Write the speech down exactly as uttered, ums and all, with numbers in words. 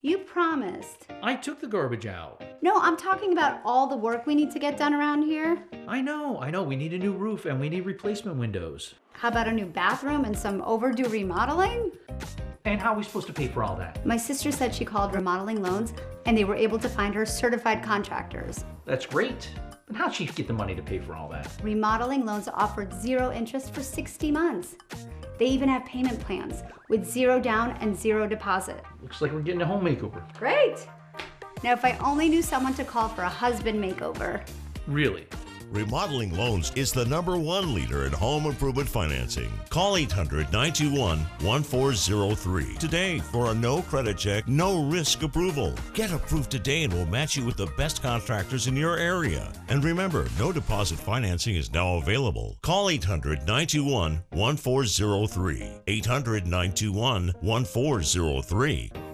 You promised. I took the garbage out. No, I'm talking about all the work we need to get done around here. I know, I know. We need a new roof and we need replacement windows. How about a new bathroom and some overdue remodeling? And how are we supposed to pay for all that? My sister said she called Remodeling Loans and they were able to find her certified contractors. That's great. But how'd she get the money to pay for all that? Remodeling Loans offered zero interest for sixty months. They even have payment plans with zero down and zero deposit. Looks like we're getting a home makeover. Great! Now, if I only knew someone to call for a husband makeover. Really? Remodeling Loans is the number one leader in home improvement financing. Call eight hundred, nine two one, one four zero three today for a no credit check, no risk approval. Get approved today and we'll match you with the best contractors in your area. And remember, no deposit financing is now available. Call eight hundred, nine two one, one four zero three. eight hundred, nine two one, one four zero three.